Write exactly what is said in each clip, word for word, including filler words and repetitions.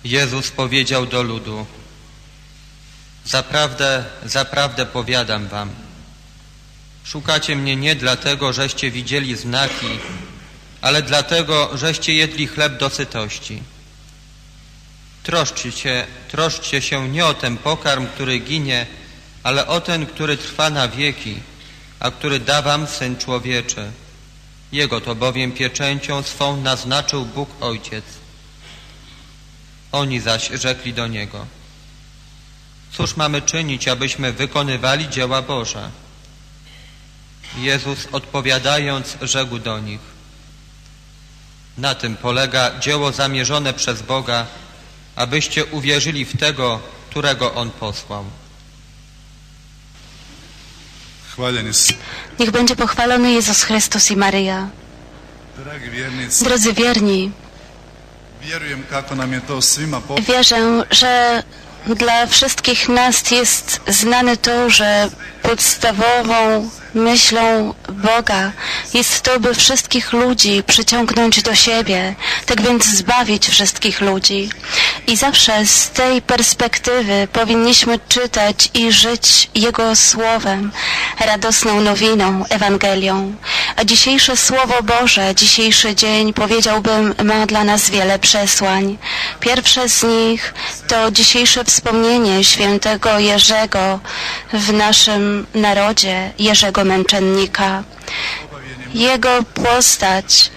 Jezus powiedział do ludu: Zaprawdę, zaprawdę powiadam wam, szukacie mnie nie dlatego, żeście widzieli znaki, ale dlatego, żeście jedli chleb do sytości. Troszczcie się, troszczcie się nie o ten pokarm, który ginie, ale o ten, który trwa na wieki, a który da wam Syn Człowieczy. Jego to bowiem pieczęcią swą naznaczył Bóg Ojciec. Oni zaś rzekli do Niego: Cóż mamy czynić, abyśmy wykonywali dzieła Boże? Jezus odpowiadając rzekł do nich: Na tym polega dzieło zamierzone przez Boga, abyście uwierzyli w Tego, którego On posłał. Niech będzie pochwalony Jezus Chrystus i Maryja. Drodzy wierni, wierzę, że dla wszystkich nas jest znane to, że podstawową myślą Boga jest to, by wszystkich ludzi przyciągnąć do siebie, tak więc zbawić wszystkich ludzi. I zawsze z tej perspektywy powinniśmy czytać i żyć Jego Słowem, radosną nowiną, Ewangelią. A dzisiejsze Słowo Boże, dzisiejszy dzień, powiedziałbym, ma dla nas wiele przesłań. Pierwsze z nich to dzisiejsze wspomnienie świętego Jerzego w naszym narodzie, Jerzego Męczennika. Jego postać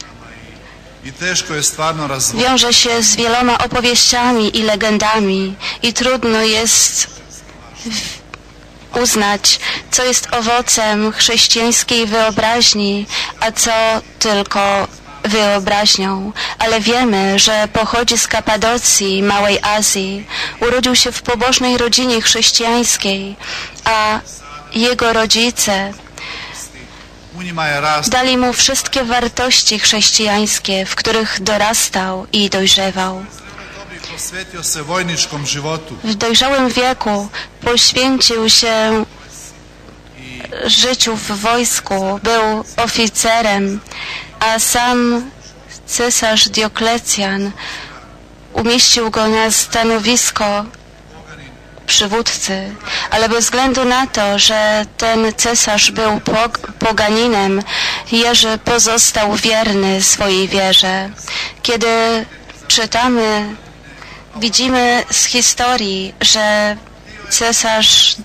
wiąże się z wieloma opowieściami i legendami i trudno jest uznać, co jest owocem chrześcijańskiej wyobraźni, a co tylko wyobraźnią, ale wiemy, że pochodzi z Kapadocji, Małej Azji. Urodził się w pobożnej rodzinie chrześcijańskiej, a jego rodzice dali mu wszystkie wartości chrześcijańskie, w których dorastał i dojrzewał. W dojrzałym wieku poświęcił się życiu w wojsku, był oficerem, a sam cesarz Dioklecjan umieścił go na stanowisko przywódcy, ale bez względu na to, że ten cesarz był poganinem, Jerzy pozostał wierny swojej wierze. Kiedy czytamy, widzimy z historii, że cesarz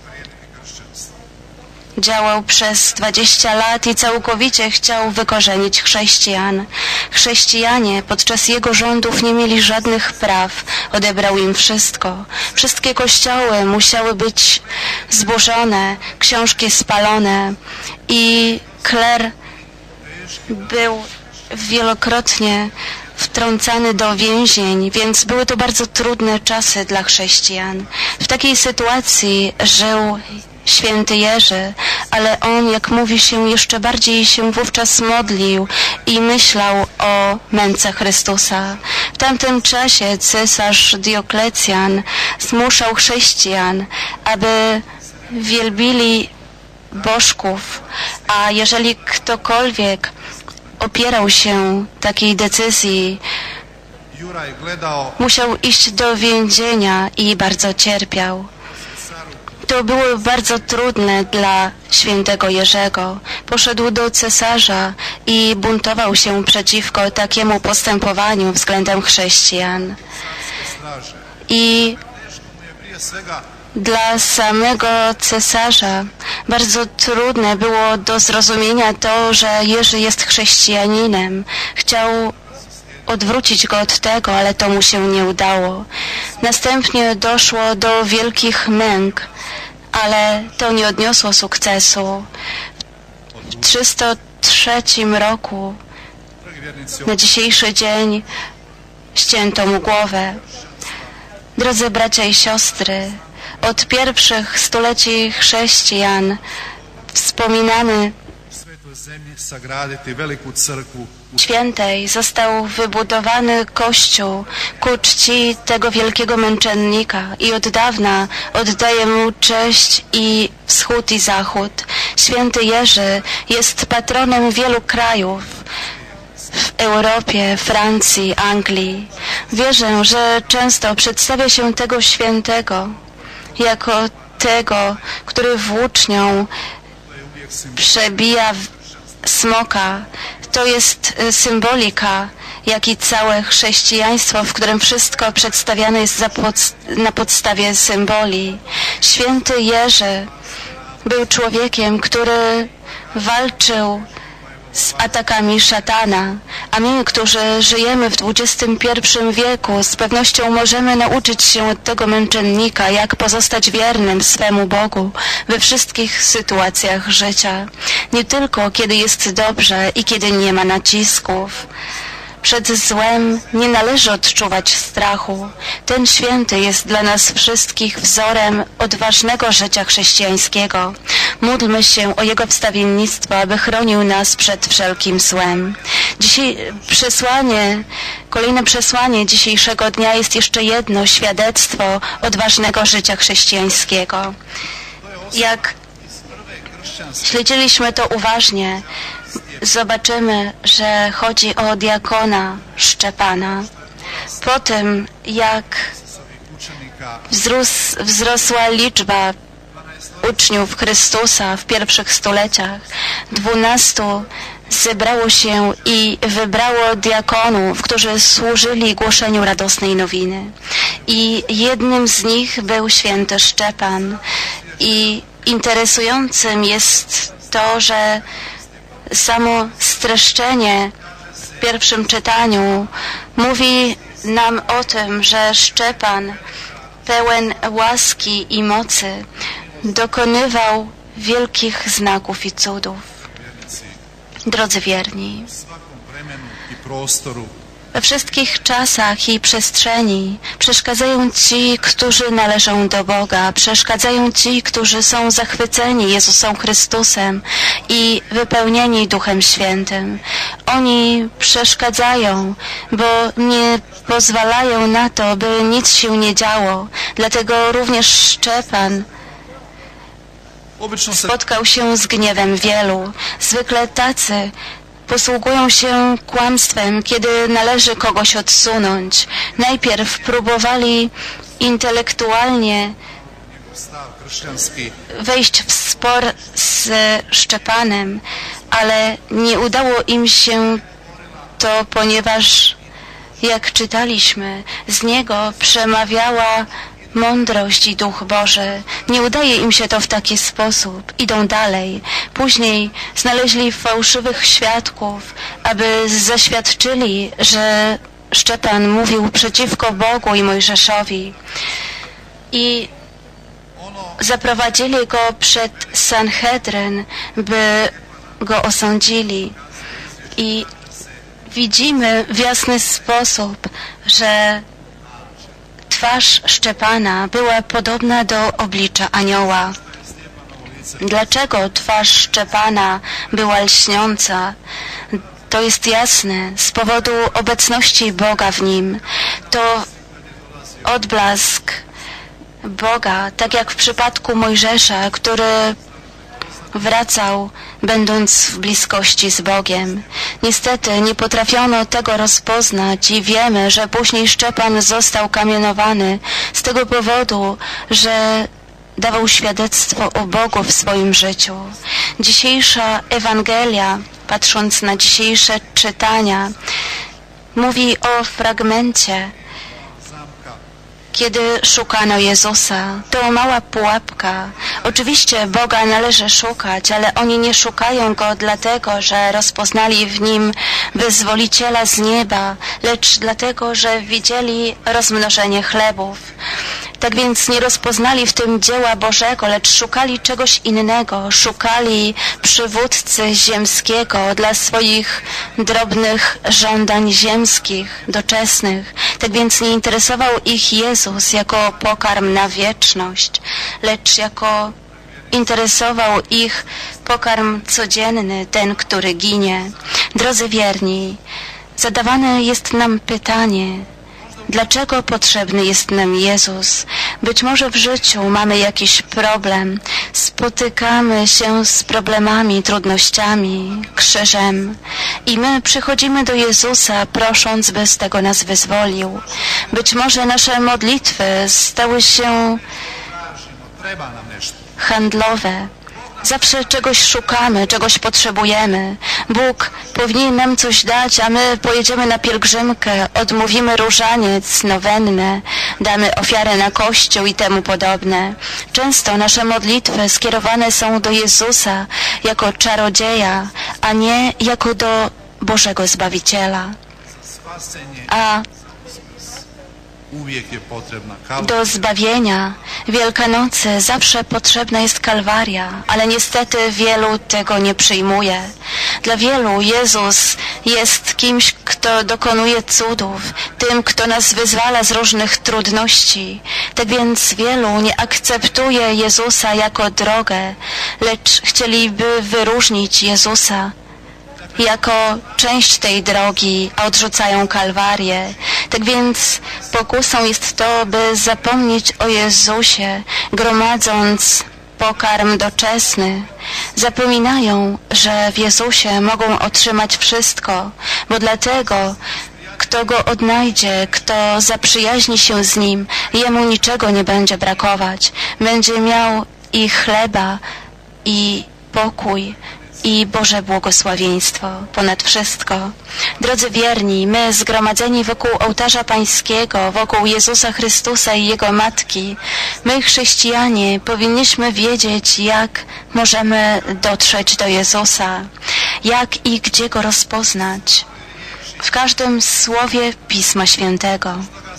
działał przez dwadzieścia lat i całkowicie chciał wykorzenić chrześcijan. Chrześcijanie podczas jego rządów nie mieli żadnych praw. Odebrał im wszystko. Wszystkie kościoły musiały być zburzone, książki spalone i kler był wielokrotnie wtrącany do więzień, więc były to bardzo trudne czasy dla chrześcijan. W takiej sytuacji żył święty Jerzy, ale on, jak mówi się, jeszcze bardziej się wówczas modlił i myślał o męce Chrystusa. W tamtym czasie cesarz Dioklecjan zmuszał chrześcijan, aby wielbili bożków, a jeżeli ktokolwiek opierał się takiej decyzji, musiał iść do więzienia i bardzo cierpiał. To było bardzo trudne dla świętego Jerzego. Poszedł do cesarza i buntował się przeciwko takiemu postępowaniu względem chrześcijan. I dla samego cesarza bardzo trudne było do zrozumienia to, że Jerzy jest chrześcijaninem. Chciał odwrócić go od tego, ale to mu się nie udało. Następnie doszło do wielkich męk, ale to nie odniosło sukcesu. W trzysta trzecim roku, na dzisiejszy dzień, ścięto mu głowę. Drodzy bracia i siostry, od pierwszych stuleci chrześcijan wspominamy Świętej został wybudowany kościół ku czci tego wielkiego męczennika i od dawna oddaje mu cześć i wschód i zachód. Święty Jerzy jest patronem wielu krajów. w Europie, Francji, Anglii. Wierzę, że często przedstawia się tego świętego jako tego, który włócznią przebija smoka. To jest symbolika, jak i całe chrześcijaństwo, w którym wszystko przedstawiane jest na podstawie symboli. Święty Jerzy był człowiekiem, który walczył z atakami szatana, a my, którzy żyjemy w dwudziestym pierwszym wieku, z pewnością możemy nauczyć się od tego męczennika, jak pozostać wiernym swemu Bogu we wszystkich sytuacjach życia. Nie tylko kiedy jest dobrze i kiedy nie ma nacisków. Przed złem nie należy odczuwać strachu. Ten święty jest dla nas wszystkich wzorem odważnego życia chrześcijańskiego. Módlmy się o Jego wstawiennictwo, aby chronił nas przed wszelkim złem. Dzisiaj przesłanie, kolejne przesłanie dzisiejszego dnia jest jeszcze jedno świadectwo odważnego życia chrześcijańskiego. Jak śledziliśmy to uważnie, zobaczymy, że chodzi o diakona Szczepana. Po tym, jak wzrósł, wzrosła liczba uczniów Chrystusa w pierwszych stuleciach, dwunastu zebrało się i wybrało diakonów, którzy służyli głoszeniu radosnej nowiny. I jednym z nich był święty Szczepan. I interesującym jest to, że samo streszczenie w pierwszym czytaniu mówi nam o tym, że Szczepan, pełen łaski i mocy, dokonywał wielkich znaków i cudów. Drodzy wierni, we wszystkich czasach i przestrzeni przeszkadzają ci, którzy należą do Boga, przeszkadzają ci, którzy są zachwyceni Jezusem Chrystusem i wypełnieni Duchem Świętym. Oni przeszkadzają, bo nie pozwalają na to, by nic się nie działo. Dlatego również Szczepan spotkał się z gniewem wielu. Zwykle tacy posługują się kłamstwem, kiedy należy kogoś odsunąć. Najpierw próbowali intelektualnie wejść w spor z Szczepanem, ale nie udało im się to, ponieważ, jak czytaliśmy, z niego przemawiała mądrość i Duch Boży. Nie udaje im się to w taki sposób. Idą dalej. Później znaleźli fałszywych świadków, aby zaświadczyli, że Szczepan mówił przeciwko Bogu i Mojżeszowi. I zaprowadzili go przed Sanhedryn, by go osądzili. I widzimy w jasny sposób, że twarz Szczepana była podobna do oblicza anioła. Dlaczego twarz Szczepana była lśniąca? To jest jasne, z powodu obecności Boga w nim. To odblask Boga, tak jak w przypadku Mojżesza, który wracał, będąc w bliskości z Bogiem. Niestety nie potrafiono tego rozpoznać i wiemy, że później Szczepan został kamienowany z tego powodu, że dawał świadectwo o Bogu w swoim życiu. Dzisiejsza Ewangelia, patrząc na dzisiejsze czytania, mówi o fragmencie, kiedy szukano Jezusa. To mała pułapka. Oczywiście Boga należy szukać, ale oni nie szukają Go dlatego, że rozpoznali w Nim Wyzwoliciela z nieba, lecz dlatego, że widzieli rozmnożenie chlebów. Tak więc nie rozpoznali w tym dzieła Bożego, lecz szukali czegoś innego. Szukali przywódcy ziemskiego dla swoich drobnych żądań ziemskich, doczesnych. Tak więc nie interesował ich Jezus jako pokarm na wieczność, lecz jako interesował ich pokarm codzienny, ten, który ginie. Drodzy wierni, zadawane jest nam pytanie, Dlaczego potrzebny jest nam Jezus? Być może w życiu mamy jakiś problem, spotykamy się z problemami, trudnościami, krzyżem i my przychodzimy do Jezusa, prosząc, by z tego nas wyzwolił. Być może nasze modlitwy stały się handlowe. Zawsze czegoś szukamy, czegoś potrzebujemy. Bóg powinien nam coś dać, a my pojedziemy na pielgrzymkę, odmówimy różaniec, nowennę, damy ofiarę na kościół i temu podobne. Często nasze modlitwy skierowane są do Jezusa jako czarodzieja, a nie jako do Bożego Zbawiciela. A do zbawienia Wielkanocy zawsze potrzebna jest Kalwaria, ale niestety wielu tego nie przyjmuje. Dla wielu Jezus jest kimś, kto dokonuje cudów, tym, kto nas wyzwala z różnych trudności. Tak więc wielu nie akceptuje Jezusa jako drogę, lecz chcieliby wyróżnić Jezusa jako część tej drogi, a odrzucają Kalwarię. Tak więc pokusą jest to, by zapomnieć o Jezusie, gromadząc pokarm doczesny. Zapominają, że w Jezusie mogą otrzymać wszystko, bo dlatego, kto Go odnajdzie, kto zaprzyjaźni się z Nim, jemu niczego nie będzie brakować. Będzie miał i chleba, i pokój, i Boże błogosławieństwo ponad wszystko. Drodzy wierni, my zgromadzeni wokół ołtarza Pańskiego, wokół Jezusa Chrystusa i Jego Matki, my chrześcijanie powinniśmy wiedzieć, jak możemy dotrzeć do Jezusa, jak i gdzie Go rozpoznać. W każdym słowie Pisma Świętego.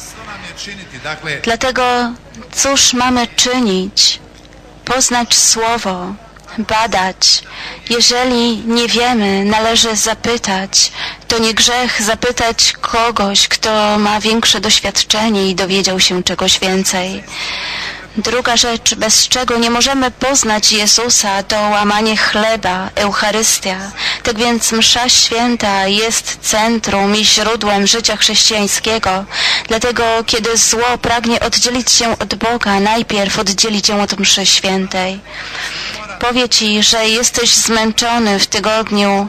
Dlatego cóż mamy czynić? Poznać Słowo, badać. Jeżeli nie wiemy, należy zapytać. To nie grzech zapytać kogoś, kto ma większe doświadczenie i dowiedział się czegoś więcej. Druga rzecz, bez czego nie możemy poznać Jezusa, to łamanie chleba, Eucharystia. Tak więc msza święta jest centrum i źródłem życia chrześcijańskiego. Dlatego, kiedy zło pragnie oddzielić się od Boga, najpierw oddzieli cię od mszy świętej. Powie ci, że jesteś zmęczony w tygodniu,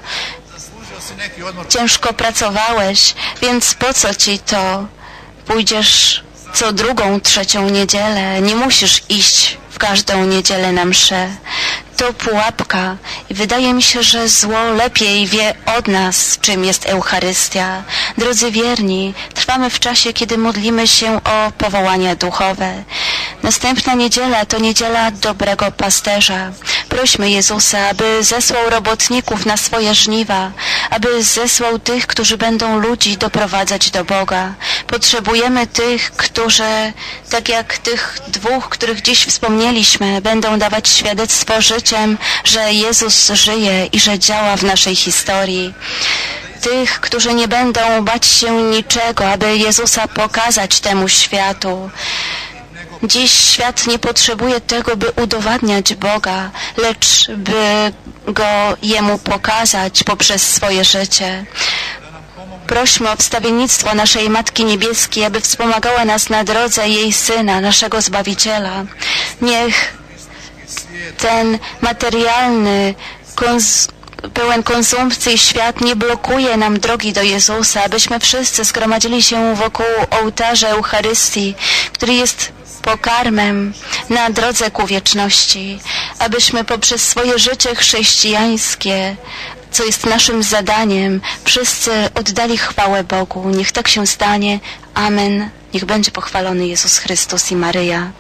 ciężko pracowałeś, więc po co ci to? Pójdziesz co drugą, trzecią niedzielę. Nie musisz iść w każdą niedzielę na mszę. To pułapka i wydaje mi się, że zło lepiej wie od nas, czym jest Eucharystia. Drodzy wierni, trwamy w czasie, kiedy modlimy się o powołania duchowe. Następna niedziela to niedziela dobrego pasterza. Prośmy Jezusa, aby zesłał robotników na swoje żniwa, aby zesłał tych, którzy będą ludzi doprowadzać do Boga. Potrzebujemy tych, którzy, tak jak tych dwóch, których dziś wspomnieliśmy, będą dawać świadectwo życiem, że Jezus żyje i że działa w naszej historii. Tych, którzy nie będą bać się niczego, aby Jezusa pokazać temu światu. Dziś świat nie potrzebuje tego, by udowadniać Boga, lecz by Go Jemu pokazać poprzez swoje życie. Prośmy o wstawiennictwo naszej Matki Niebieskiej, aby wspomagała nas na drodze jej Syna, naszego Zbawiciela. Niech ten materialny, kons pełen konsumpcji świat nie blokuje nam drogi do Jezusa, abyśmy wszyscy zgromadzili się wokół ołtarza Eucharystii, który jest pokarmem na drodze ku wieczności, abyśmy poprzez swoje życie chrześcijańskie, co jest naszym zadaniem, wszyscy oddali chwałę Bogu. Niech tak się stanie. Amen. Niech będzie pochwalony Jezus Chrystus i Maryja.